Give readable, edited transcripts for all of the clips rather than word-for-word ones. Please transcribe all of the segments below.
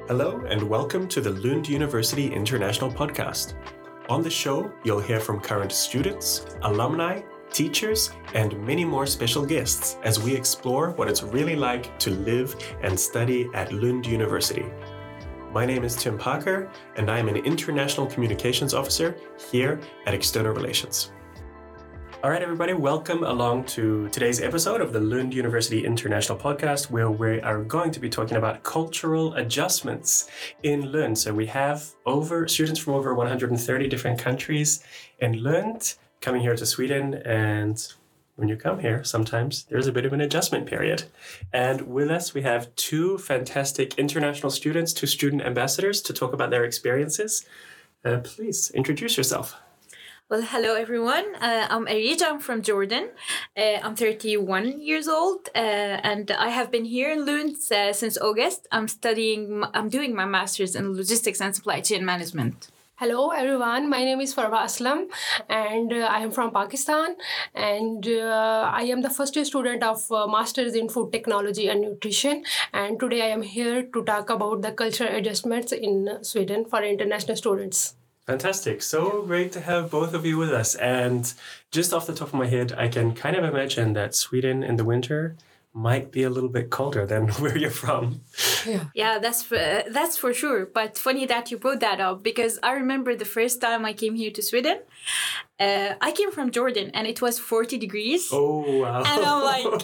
Hello and welcome to the Lund University International Podcast. On the show, you'll hear from current students, alumni, teachers, and many more special guests as we explore what it's really like to live and study at Lund University. My name is Tim Parker, and I am an International Communications Officer here at External Relations. All right, everybody, welcome along to today's episode of the Lund University International Podcast, where we are going to be talking about cultural adjustments in Lund. So we have students from over 130 different countries in Lund coming here to Sweden. And when you come here, sometimes there's a bit of an adjustment period. And with us, we have two fantastic international students, two student ambassadors to talk about their experiences. Please introduce yourself. Well, hello everyone. I'm Arija. I'm from Jordan. I'm 31 years old, and I have been here in Lund since August. I'm doing my master's in logistics and supply chain management. Hello everyone, my name is Farwa Aslam and I am from Pakistan, and I am the first year student of Masters in Food Technology and Nutrition, and today I am here to talk about the cultural adjustments in Sweden for international students. Fantastic. So great to have both of you with us. And just off the top of my head, I can kind of imagine that Sweden in the winter might be a little bit colder than where you're from. Yeah, that's for sure. But funny that you brought that up, because I remember the first time I came here to Sweden. I came from Jordan and it was 40 degrees. Oh, wow. And I'm like,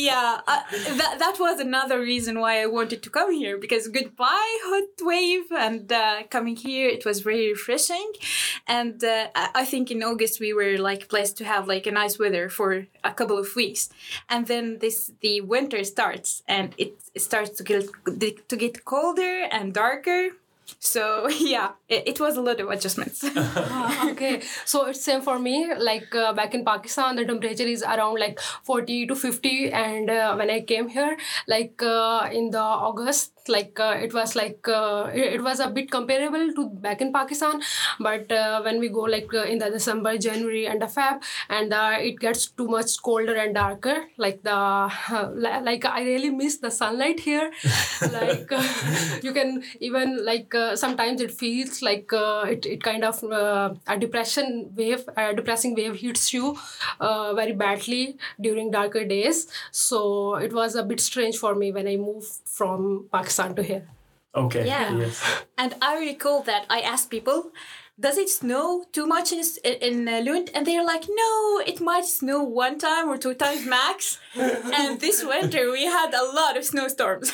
that was another reason why I wanted to come here, because goodbye hot wave, and coming here, it was very refreshing. And I think in August we were like blessed to have like a nice weather for a couple of weeks. And then the winter starts and it starts to get colder and darker. So yeah, it was a lot of adjustments. Okay, so it's same for me. Like back in Pakistan, the temperature is around like 40 to 50, and when I came here, like in the August, it was a bit comparable to back in Pakistan, but when we go in the December, January, and the Feb, and it gets too much colder and darker. I really miss the sunlight here. You can even sometimes it feels like it kind of a depressing wave hits you very badly during darker days. So it was a bit strange for me when I moved from Pakistan to here. Okay. Yeah. Yes. And I recall that I asked people, does it snow too much in Lund? And they're like, no, it might snow one time or two times max. And this winter we had a lot of snowstorms.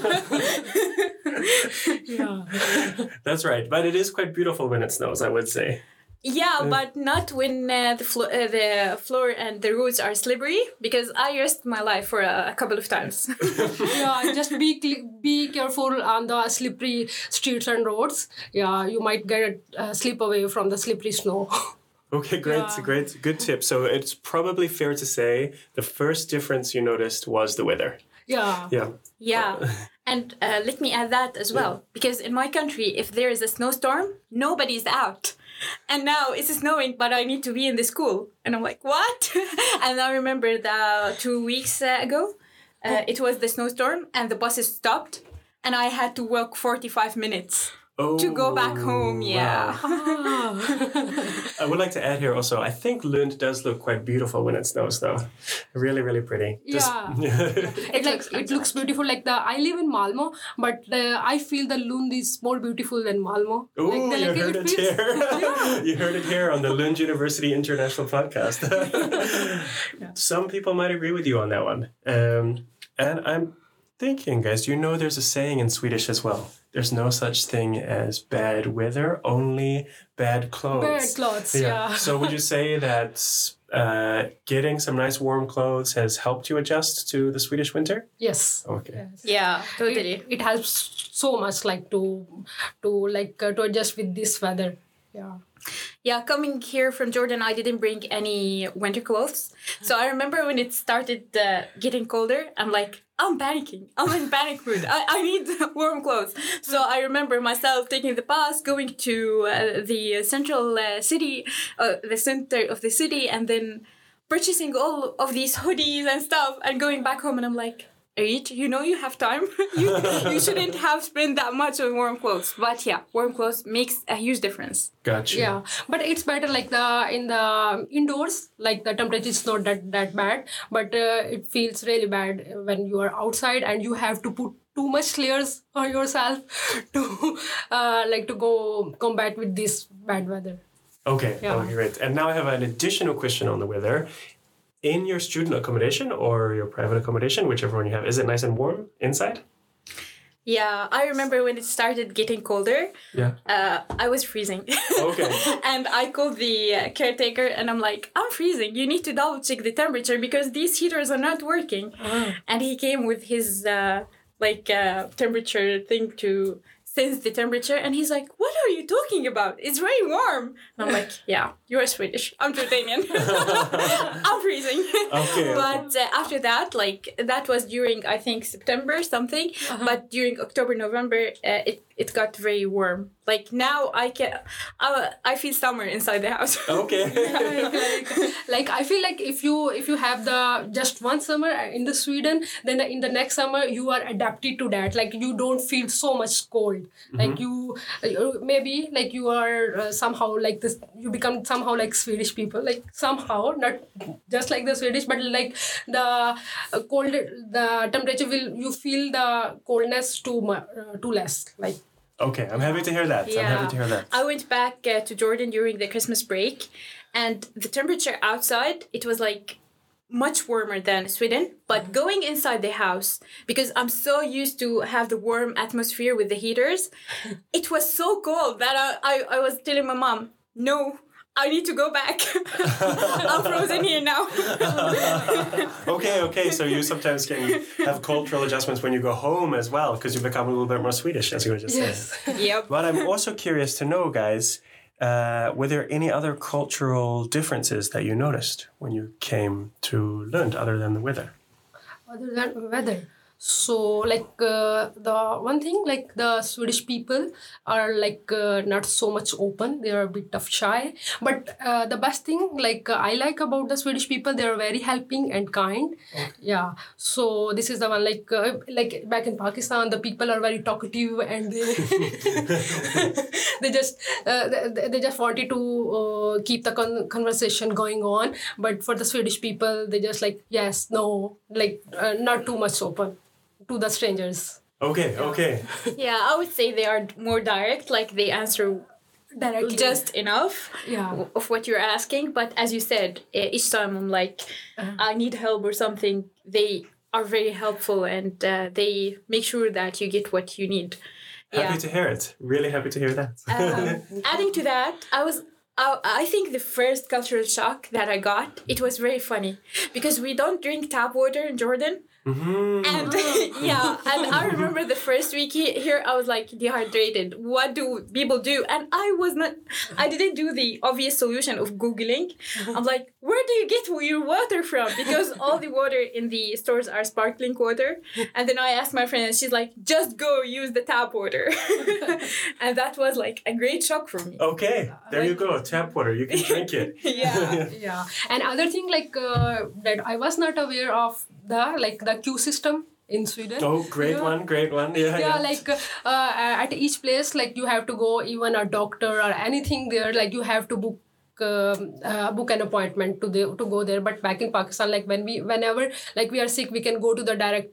Yeah. That's right. But it is quite beautiful when it snows, I would say. Yeah, but not when the floor and the roads are slippery, because I risked my life for a couple of times. Yeah, just be careful on the slippery streets and roads. Yeah, you might get slip away from the slippery snow. Okay, great, Yeah. great, good tip. So it's probably fair to say the first difference you noticed was the weather. Yeah. Yeah. Yeah, and let me add that as well, because in my country, if there is a snowstorm, nobody's out. And now it's snowing, but I need to be in the school. And I'm like, what? And I remember that 2 weeks ago, it was the snowstorm and the buses stopped. And I had to walk 45 minutes to go back home. Yeah. Wow. I would like to add here also, I think Lund does look quite beautiful when it snows, though. Really, really pretty. Yeah. It looks beautiful. I live in Malmö, but I feel that Lund is more beautiful than Malmö. Oh, you heard it here. Yeah. You heard it here on the Lund University International Podcast. Yeah. Some people might agree with you on that one. And I'm thinking, guys, there's a saying in Swedish as well. There's no such thing as bad weather, only bad clothes. Bad clothes, yeah. So would you say that getting some nice warm clothes has helped you adjust to the Swedish winter? Yes. Okay. Yes. Yeah, totally. It helps so much to adjust with this weather. Yeah. Yeah, coming here from Jordan, I didn't bring any winter clothes. So I remember when it started getting colder, I'm like, I'm panicking. I'm in panic mood. I need warm clothes. So I remember myself taking the bus, going to the central city, the center of the city, and then purchasing all of these hoodies and stuff and going back home. And I'm like, reach. You know you have time. you shouldn't have spent that much on warm clothes. But yeah, warm clothes makes a huge difference. Gotcha. Yeah, but it's better like in the indoors, like the temperature is not that bad, but it feels really bad when you are outside and you have to put too much layers on yourself to to go combat with this bad weather. Okay, Yeah. okay, great. And now I have an additional question on the weather. In your student accommodation or your private accommodation, whichever one you have, is it nice and warm inside? Yeah, I remember when it started getting colder, Yeah. I was freezing. Okay. And I called the caretaker and I'm like, I'm freezing. You need to double check the temperature because these heaters are not working. And he came with his temperature thing to sense the temperature. And he's like, what are you talking about? It's very warm. And I'm like, yeah, you're Swedish. I'm Jordanian. I'm freezing. Okay. But after that, that was during, I think, September something. But during October, November, it got very warm. Like now I feel summer inside the house. Okay. like I feel like if you have the just one summer in the Sweden, then in the next summer you are adapted to that. Like you don't feel so much cold. Like you maybe like you are somehow like this. You become somehow like Swedish people. Like somehow not just like the Swedish, but like the cold, the temperature you feel the coldness too less. Like. Okay, I'm happy to hear that. Yeah. I'm happy to hear that. I went back to Jordan during the Christmas break, and the temperature outside, it was like much warmer than Sweden. But going inside the house, because I'm so used to have the warm atmosphere with the heaters, it was so cold that I was telling my mom, no, I need to go back. I'm frozen here now. Okay. So you sometimes can have cultural adjustments when you go home as well, because you become a little bit more Swedish, as you were just saying. Yep. But I'm also curious to know, guys, were there any other cultural differences that you noticed when you came to Lund, other than the weather? Other than weather. So like the one thing, like the Swedish people are like not so much open. They are a bit of shy. But the best thing like I like about the Swedish people, they are very helping and kind. Okay. Yeah. So this is the one like back in Pakistan, the people are very talkative and they they just wanted to keep the conversation going on. But for the Swedish people, they just like yes, no, like not too much open to the strangers. Okay. Yeah, I would say they are more direct, like they answer Directly. just enough of what you're asking. But as you said, each time I'm like, I need help or something, they are very helpful and they make sure that you get what you need. Happy to hear it. Really happy to hear that. Adding to that, I think the first cultural shock that I got, it was very funny because we don't drink tap water in Jordan. Mm-hmm. And and I remember the first week here, I was like dehydrated. What do people do? And I didn't do the obvious solution of Googling. I'm like, where do you get your water from? Because all the water in the stores are sparkling water. And then I asked my friend and she's like, just go use the tap water. And that was like a great shock for me. Okay, there you go, tap water. You can drink it. Yeah. And other thing like that I was not aware of the queue system in Sweden. Oh, great one. Yeah. Like at each place, like you have to go, even a doctor or anything there, like you have to book an appointment to go there. But back in Pakistan, like whenever like we are sick, we can go to the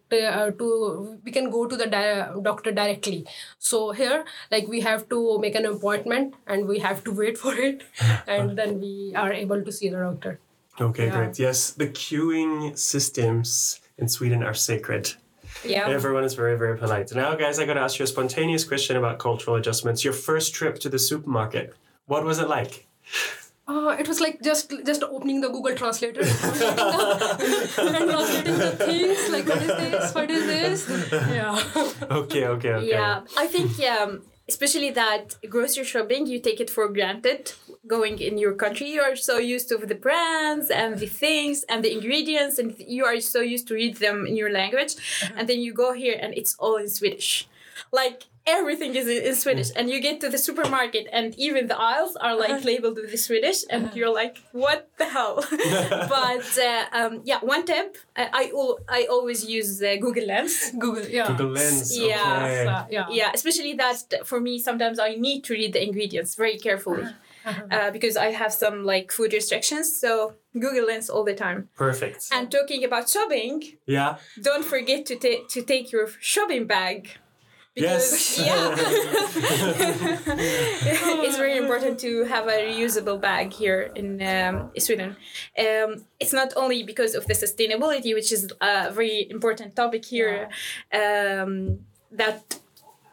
doctor directly. So here, like we have to make an appointment and we have to wait for it, and then we are able to see the doctor. Okay, great. Yes, the queuing systems in Sweden are sacred. Yeah. Everyone is very, very polite. Now, guys, I got to ask you a spontaneous question about cultural adjustments. Your first trip to the supermarket, what was it like? It was like just opening the Google Translator and translating the things, like what is this? Yeah. Okay. Yeah, I think, especially that grocery shopping, you take it for granted. Going in your country, you are so used to the brands and the things and the ingredients, and you are so used to read them in your language. And then you go here and it's all in Swedish. Like, everything is in Swedish, and you get to the supermarket and even the aisles are like labeled with the Swedish, and you're like, what the hell? But one tip, I always use Google Lens. Google Lens. Yeah. Okay. Yeah, especially that for me, sometimes I need to read the ingredients very carefully. Because I have some like food restrictions, so Google Lens all the time. Perfect. And talking about shopping, don't forget to take your shopping bag. Because, it's very important to have a reusable bag here in Sweden. It's not only because of the sustainability, which is a very important topic here, that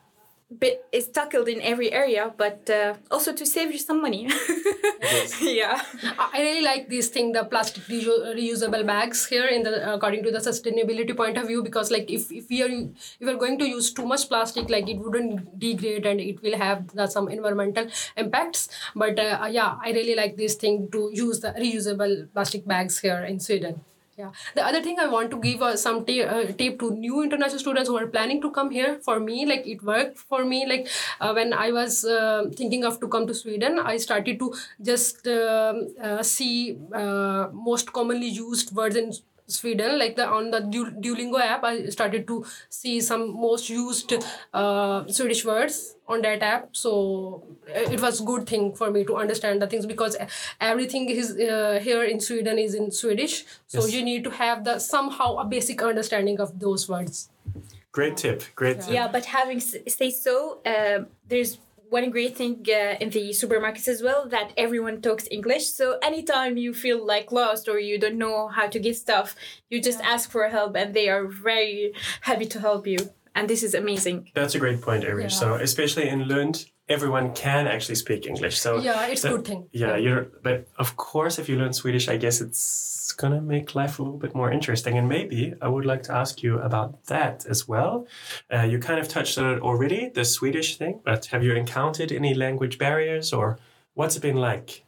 is tackled in every area, but also to save you some money. Yeah, I really like this thing, the plastic reusable bags here in the according to the sustainability point of view, because like if you are going to use too much plastic, like it wouldn't degrade and it will have some environmental impacts. But I really like this thing to use the reusable plastic bags here in Sweden. Yeah. The other thing I want to give some tip to new international students who are planning to come here. For me, like it worked for me. Like when I was thinking of to come to Sweden, I started to just see most commonly used words in Sweden, like on the Duolingo app. I started to see some most used Swedish words on that app. So it was good thing for me to understand the things, because everything is here in Sweden is in Swedish. So you need to have somehow a basic understanding of those words. Great tip. Yeah, but having said so, there's one great thing in the supermarkets as well, that everyone talks English. So anytime you feel like lost or you don't know how to get stuff, you just ask for help and they are very happy to help you. And this is amazing. That's a great point, Irish. Yeah. So especially in Lund, everyone can actually speak English. So it's a good thing. Yeah, but of course, if you learn Swedish, I guess it's going to make life a little bit more interesting. And maybe I would like to ask you about that as well. You kind of touched on it already, the Swedish thing, but have you encountered any language barriers, or what's it been like?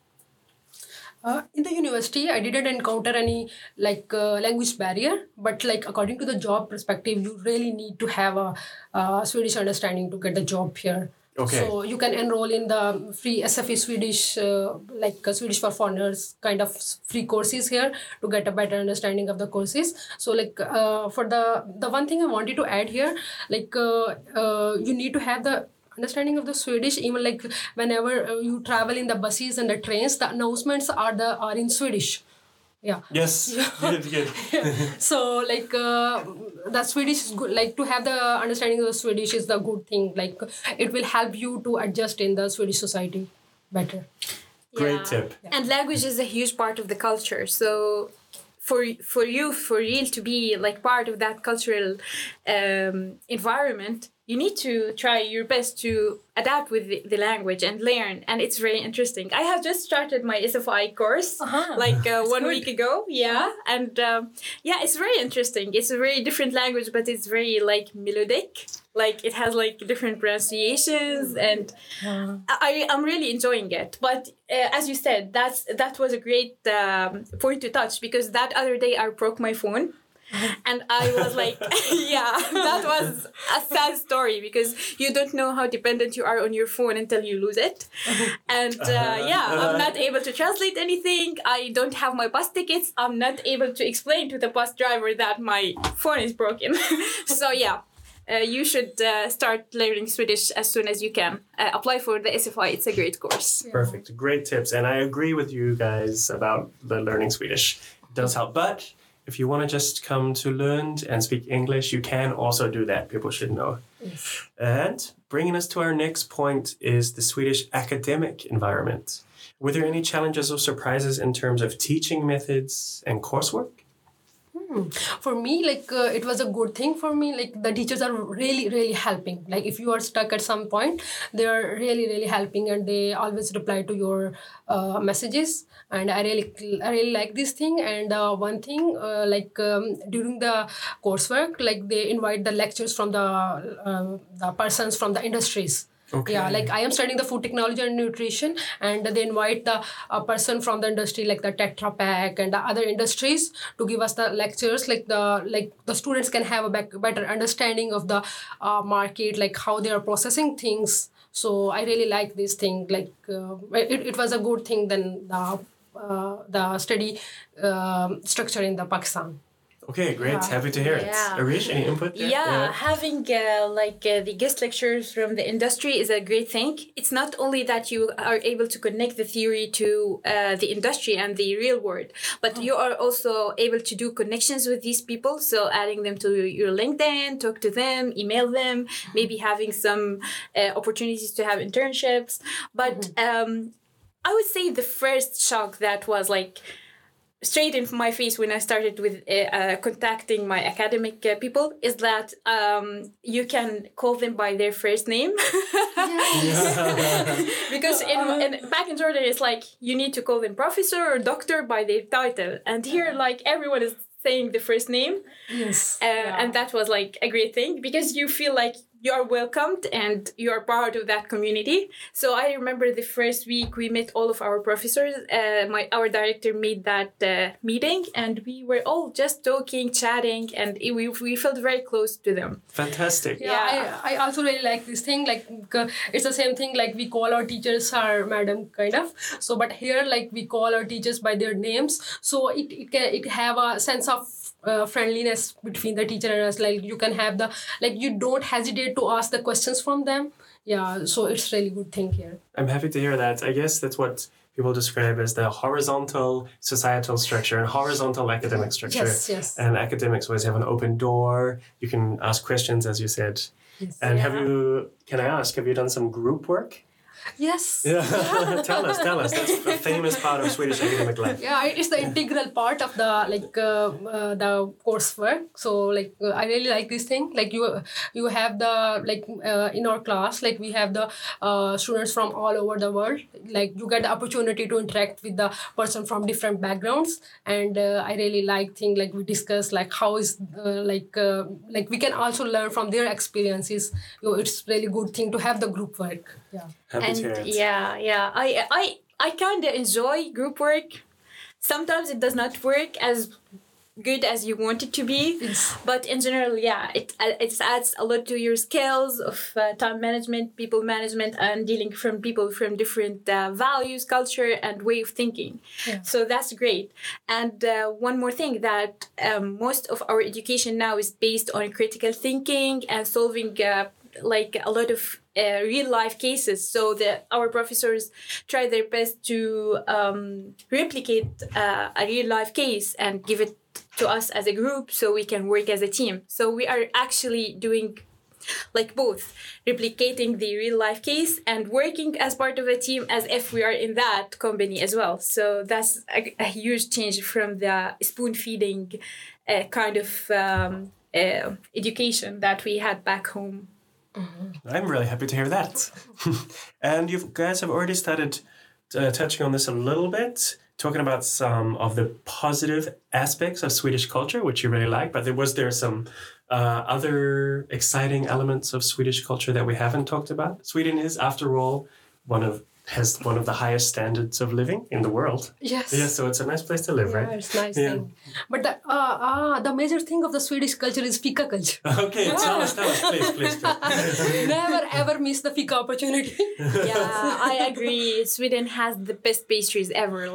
In the university, I didn't encounter any language barrier, but like according to the job perspective, you really need to have a Swedish understanding to get a job here. Okay. So you can enroll in the free SFE Swedish, Swedish for Foreigners kind of free courses here to get a better understanding of the courses. So for the one thing I wanted to add here, you need to have the understanding of the Swedish. Even like whenever you travel in the buses and the trains, the announcements are in Swedish. Yeah. Yes. Good. So the Swedish is good. Like to have the understanding of the Swedish is the good thing. Like it will help you to adjust in the Swedish society better. Great tip. Yeah. And language is a huge part of the culture. So for real to be like part of that cultural environment, you need to try your best to adapt with the language and learn. And it's very interesting. I have just started my SFI course 1 week ago. Yeah. And it's very interesting. It's a very different language, but it's very like melodic. Like it has like different pronunciations, and I'm really enjoying it. But as you said, that was a great point to touch, because that other day I broke my phone. And I was like, that was a sad story, because you don't know how dependent you are on your phone until you lose it. And I'm not able to translate anything. I don't have my bus tickets. I'm not able to explain to the bus driver that my phone is broken. So you should start learning Swedish as soon as you can. Apply for the SFI. It's a great course. Yeah. Perfect. Great tips. And I agree with you guys about the learning Swedish. It does help. But if you want to just come to Lund and speak English, you can also do that. People should know. Yes. And bringing us to our next point is the Swedish academic environment. Were there any challenges or surprises in terms of teaching methods and coursework? For me, it was a good thing for me. Like the teachers are really, really helping. Like if you are stuck at some point, they are really, really helping, and they always reply to your messages. And I really like this thing. And one thing, during the coursework, like they invite the lectures from the persons from the industries. Okay. Yeah, like I am studying the food technology and nutrition, and they invite the person from the industry, like the Tetra Pak and the other industries, to give us the lectures. Like the students can have a better understanding of the market, like how they are processing things. So I really like this thing. Like it was a good thing than the study structure in the Pakistan. Okay, great. Yeah. Happy to hear it. Yeah. Arish, any input there? Yeah, having the guest lectures from the industry is a great thing. It's not only that you are able to connect the theory to the industry and the real world, but you are also able to do connections with these people. So adding them to your LinkedIn, talk to them, email them, maybe having some opportunities to have internships. But I would say the first shock that was like straight in my face when I started with contacting my academic people is that you can call them by their first name. Because back in Jordan, it's like you need to call them professor or doctor by their title. And here, like, everyone is saying the first name. Yes. And that was like a great thing because you feel like you are welcomed and you are part of that community. So I remember the first week we met all of our professors. Our director made that meeting, and we were all just talking, chatting, and we felt very close to them. Fantastic. Yeah, I also really like this thing. Like it's the same thing. Like we call our teachers our madam, kind of. So, but here, like we call our teachers by their names. So it have a sense of friendliness between the teacher and us. Like you can have you don't hesitate to ask the questions from them. Yeah, so it's really good thing here. I'm happy to hear that. I guess that's what people describe as the horizontal societal structure and horizontal academic structure. Yes. And academics always have an open door. You can ask questions, as you said. Yes. And have you done some group work? Yes. Yeah. Tell us. That's a famous part of Swedish academic life. Yeah, it's the integral part of the coursework. So I really like this thing. Like you have the in our class, like we have the students from all over the world. Like you get the opportunity to interact with the person from different backgrounds, and I really like thing like we discuss like how is we can also learn from their experiences. It's really good thing to have the group work. Yeah. Happy to hear it. Yeah. I kind of enjoy group work. Sometimes it does not work as good as you want it to be, but in general, yeah, it adds a lot to your skills of time management, people management, and dealing from people from different values, culture, and way of thinking. Yeah. So that's great. And one more thing, that most of our education now is based on critical thinking and solving a lot of real life cases. So our professors try their best to replicate a real life case and give it to us as a group so we can work as a team. So we are actually doing both, replicating the real life case and working as part of a team as if we are in that company as well. So that's a huge change from the spoon feeding kind of education that we had back home. I'm really happy to hear that. And you guys have already started touching on this a little bit, talking about some of the positive aspects of Swedish culture, which you really like, but was there some other exciting elements of Swedish culture that we haven't talked about? Sweden is, after all, has one of the highest standards of living in the world. Yes. Yeah, so it's a nice place to live, right? Yeah, it's nice thing. But the major thing of the Swedish culture is fika culture. Okay, tell us, please. Never ever miss the fika opportunity. Yeah, I agree. Sweden has the best pastries ever.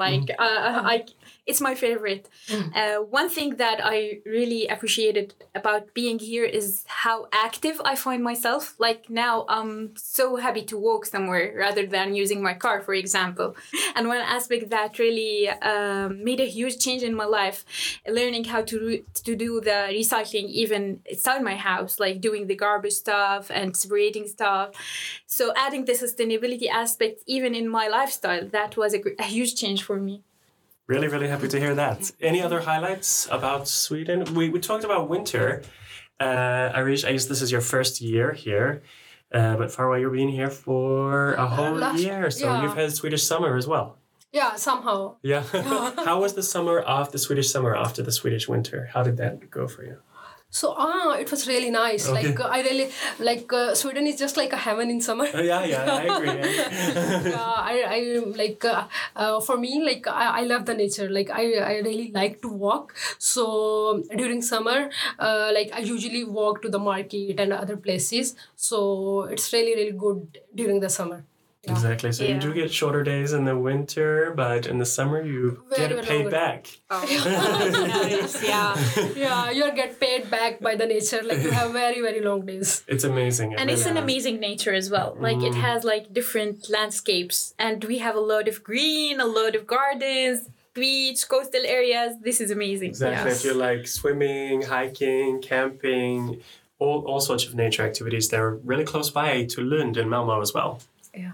It's my favorite. One thing that I really appreciated about being here is how active I find myself. Like now, I'm so happy to walk somewhere rather than using my car, for example. And one aspect that really made a huge change in my life, learning how to do the recycling even inside my house, like doing the garbage stuff and separating stuff. So adding the sustainability aspect even in my lifestyle, that was a huge change for me. Really, really happy to hear that. Any other highlights about Sweden? We talked about winter. Arish, I guess this is your first year here. But Farwa, you've been here for a whole year. So you've had Swedish summer as well. Yeah, somehow. Yeah. How was the Swedish summer after the Swedish winter? How did that go for you? So it was really nice. Okay. Like I really like Sweden is just like a heaven in summer. Yeah, I agree. I like for me like I love the nature. Like I really like to walk. So during summer, like I usually walk to the market and other places. So it's really good during the summer. Yeah. Exactly. So you do get shorter days in the winter, but in the summer you Very get paid longer. back. Oh, nice. Yeah. Yeah, you get paid back by the nature. Like you have very long days. It's amazing. And it's an amazing nature as well. Like it has like different landscapes, and we have a lot of green, a lot of gardens, beach, coastal areas. This is amazing. Exactly. Yes. If you like swimming, hiking, camping, all sorts of nature activities, they're really close by to Lund and Malmo as well. Yeah.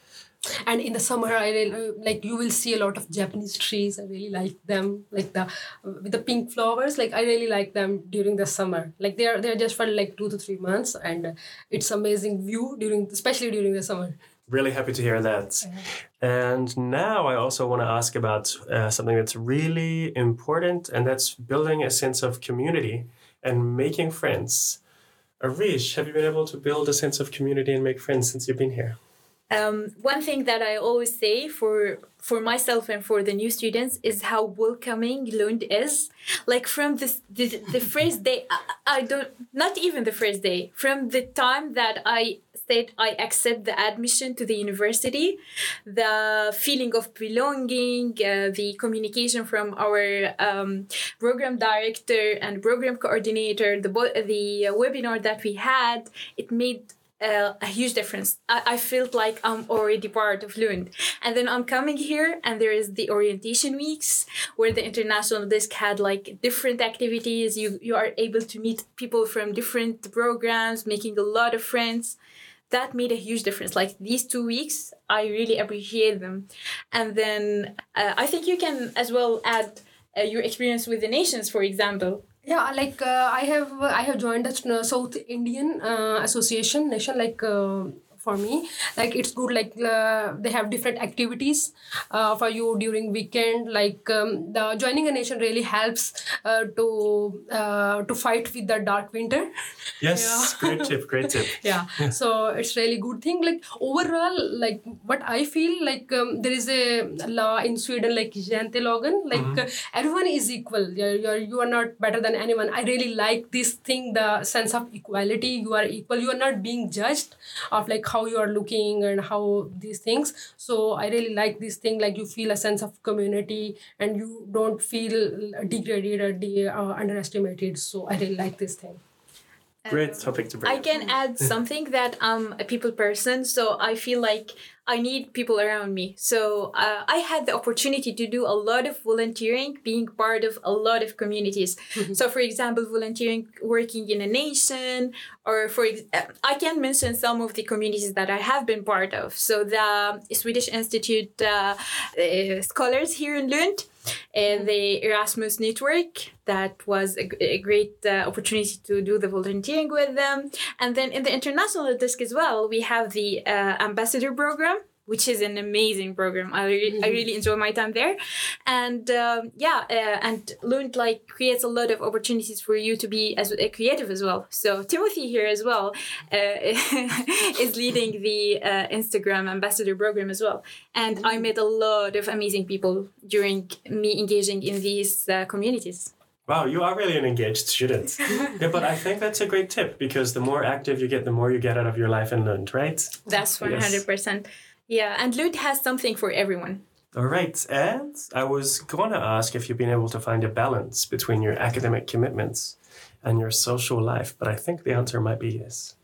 And in the summer, I really, like you will see a lot of Japanese trees. I really like them, like the with the pink flowers. Like I really like them during the summer. Like they're just for like 2 to 3 months, and it's amazing view especially during the summer. Really happy to hear that. And now I also want to ask about something that's really important, and that's building a sense of community and making friends. Arish, have you been able to build a sense of community and make friends since you've been here? One thing that I always say for myself and for the new students is how welcoming Lund is. Like from the first day, I don't, not even the first day, from the time that I said I accept the admission to the university, the feeling of belonging, the communication from our program director and program coordinator, the webinar that we had, it made a huge difference. I felt like I'm already part of Lund. And then I'm coming here and there is the orientation weeks where the international desk had like different activities. You are able to meet people from different programs, making a lot of friends. That made a huge difference. Like these 2 weeks, I really appreciate them. And then I think you can as well add your experience with the nations, for example. Yeah, like I have joined the South Indian Association Nation. Like for me, like it's good. Like they have different activities for you during weekend. Like the joining a nation really helps to fight with the dark winter. Yes, great tip. Yeah, so it's really good thing. Like overall, like what I feel like there is a law in Sweden like Jantelagen. Like everyone is equal. You are not better than anyone. I really like this thing, the sense of equality. You are equal. You are not being judged of like how you are looking and how these things. So I really like this thing. Like you feel a sense of community and you don't feel degraded or underestimated. So I really like this thing. Great topic to bring I up. can add something that I'm a people person, so I feel like I need people around me. So I had the opportunity to do a lot of volunteering, being part of a lot of communities. So for example, volunteering, working in a nation, or I can mention some of the communities that I have been part of. So the Swedish Institute scholars here in Lund, the Erasmus Network, that was a great opportunity to do the volunteering with them. And then in the international desk as well, we have the ambassador program, which is an amazing program. I really enjoy my time there. And and Lund like creates a lot of opportunities for you to be as creative as well. So Timothy here as well is leading the Instagram ambassador program as well. And I met a lot of amazing people during me engaging in these communities. Wow, you are really an engaged student. Yeah, but I think that's a great tip because the more active you get, the more you get out of your life in Lund, right? That's 100%. Yeah, and Lund has something for everyone. All right, and I was going to ask if you've been able to find a balance between your academic commitments and your social life, but I think the answer might be yes.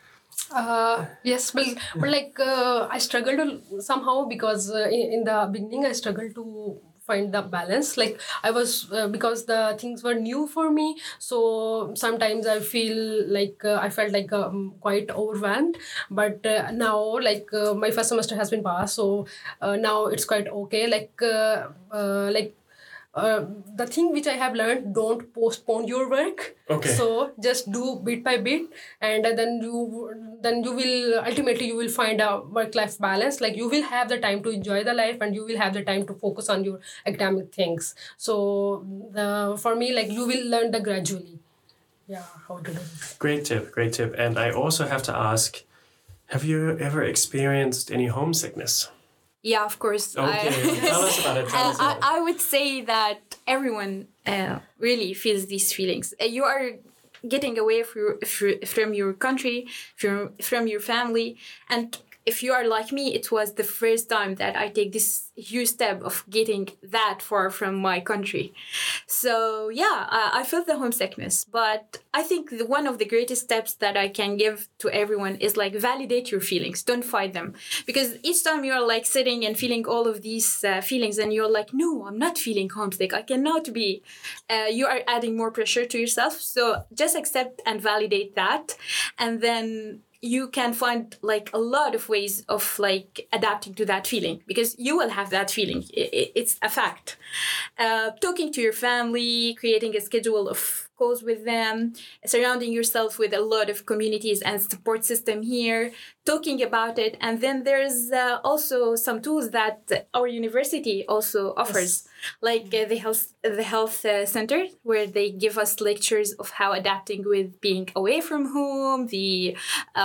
Yes, but like I struggled somehow because in the beginning I struggled to find the balance. Like I was because the things were new for me, so sometimes I feel like I felt like quite overwhelmed. But now like my first semester has been passed, so now it's quite okay. The thing which I have learned, don't postpone your work. Okay. So just do bit by bit, and then you will ultimately you will find a work-life balance. Like you will have the time to enjoy the life, and you will have the time to focus on your academic things. So for me, like you will learn the gradually. how to do it. Great tip. And I also have to ask, have you ever experienced any homesickness? Yeah, of course. Okay, tell us about it. I would say that everyone really feels these feelings. You are getting away from your country, from your family, and if you are like me, it was the first time that I take this huge step of getting that far from my country. So yeah, I felt the homesickness, but I think one of the greatest steps that I can give to everyone is like validate your feelings. Don't fight them, because each time you're like sitting and feeling all of these feelings, and you're like, no, I'm not feeling homesick. I cannot be. You are adding more pressure to yourself. So just accept and validate that, and then you can find like a lot of ways of like adapting to that feeling, because you will have that feeling. It's a fact. Talking to your family, creating a schedule of calls with them, surrounding yourself with a lot of communities and support system here, talking about it. And then there's also some tools that our university also offers, like the health center, where they give us lectures of how adapting with being away from home, the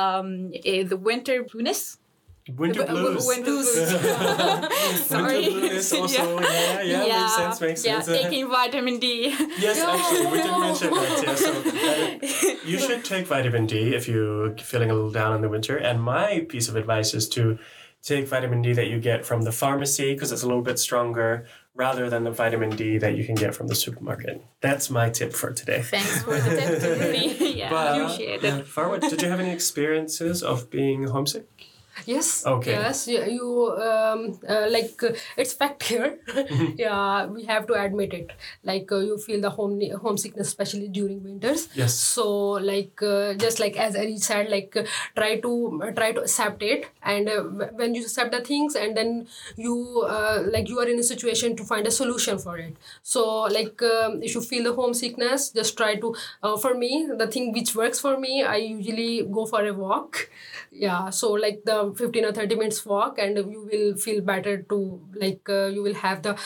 winter blueness. Winter blues. Winter blues. Sorry. Winter blues also, yeah, makes sense. Taking vitamin D. Yes, actually, we didn't mention that. Yeah, so you should take vitamin D if you're feeling a little down in the winter. And my piece of advice is to take vitamin D that you get from the pharmacy, because it's a little bit stronger, rather than the vitamin D that you can get from the supermarket. That's my tip for today. Thanks for the tip, Timothy. Appreciate it. Farwa, did you have any experiences of being homesick? Yes. Okay. Yes. You it's fact here. Yeah, we have to admit it. Like you feel the homesickness, especially during winters. Yes. So just like as Ari said, try to accept it, and when you accept the things, and then you you are in a situation to find a solution for it. So if you feel the homesickness, just try to. For me, the thing which works for me, I usually go for a walk. Yeah. So the 15 or 30 minutes walk, and you will feel better to you will have the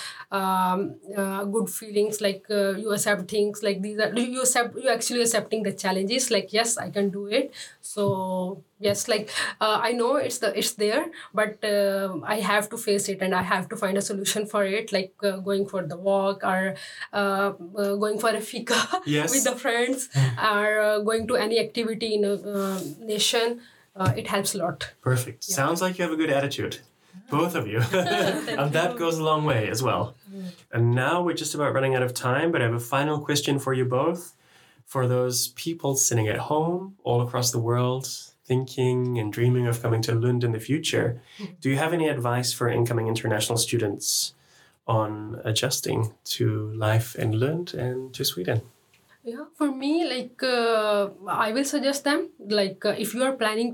good feelings, you accept things like these are you actually accepting the challenges, yes, I can do it. So yes, I know it's there, but I have to face it, and I have to find a solution for it, going for the walk, or going for a fika with the friends, or going to any activity in a nation. It helps a lot. Perfect. Yeah. Sounds like you have a good attitude. Both of you. And that goes a long way as well. And now we're just about running out of time, but I have a final question for you both. For those people sitting at home all across the world, thinking and dreaming of coming to Lund in the future, do you have any advice for incoming international students on adjusting to life in Lund and to Sweden? Yeah, for me, I will suggest them, if you are planning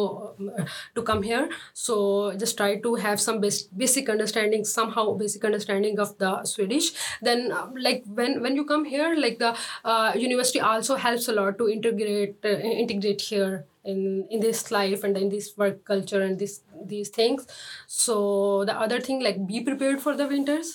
to come here, so just try to have some basic understanding of the Swedish. Then, when you come here, the university also helps a lot to integrate here in this life and in this work culture and these things. So the other thing, be prepared for the winters.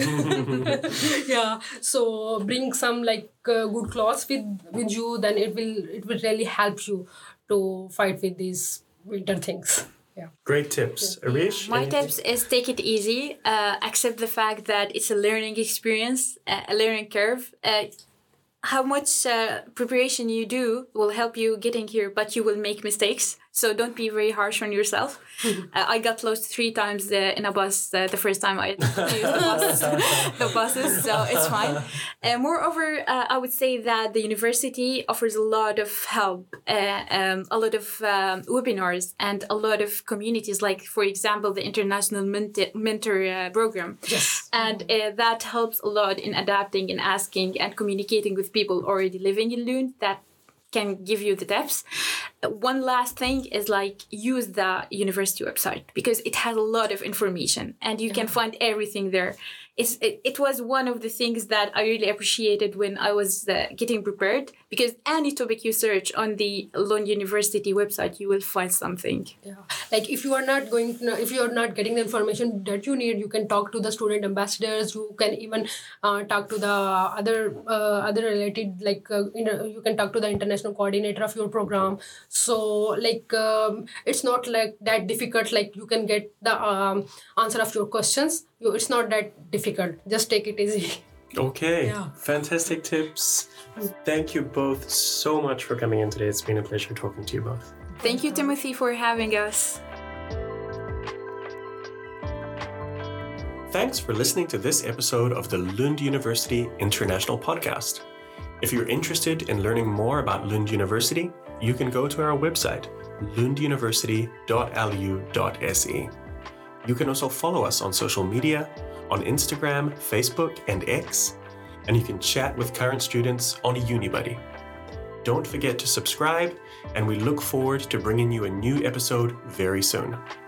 Yeah. So bring some good clothes with you. Then it will really help you to fight with these winter things. Yeah. Great tips. Arish? My tips is take it easy. Accept the fact that it's a learning experience, a learning curve. How much preparation you do will help you getting here, but you will make mistakes. So don't be very harsh on yourself. I got lost 3 times in a bus the first time I used the buses, so it's fine. Moreover, I would say that the university offers a lot of help, a lot of webinars, and a lot of communities, like, for example, the International Mentor Program. Yes. And that helps a lot in adapting and asking and communicating with people already living in Lund that can give you the tips. one last thing is like use the university website because it has a lot of information and you can find everything there. It was one of the things that I really appreciated when I was getting prepared, because any topic you search on the Lund University website, you will find something. Yeah. Like if you are not getting the information that you need, you can talk to the student ambassadors. You can even talk to the other related, like you can talk to the international coordinator of your program. So like it's not like that difficult. Like you can get the answer of your questions. It's not that difficult. Just take it easy. Okay, Yeah. Fantastic tips. Thank you both so much for coming in today. It's been a pleasure talking to you both. Thank you, Timothy, for having us. Thanks for listening to this episode of the Lund University International Podcast. If you're interested in learning more about Lund University, you can go to our website, lunduniversity.lu.se. You can also follow us on social media, on Instagram, Facebook, and X, and you can chat with current students on UniBuddy. Don't forget to subscribe, and we look forward to bringing you a new episode very soon.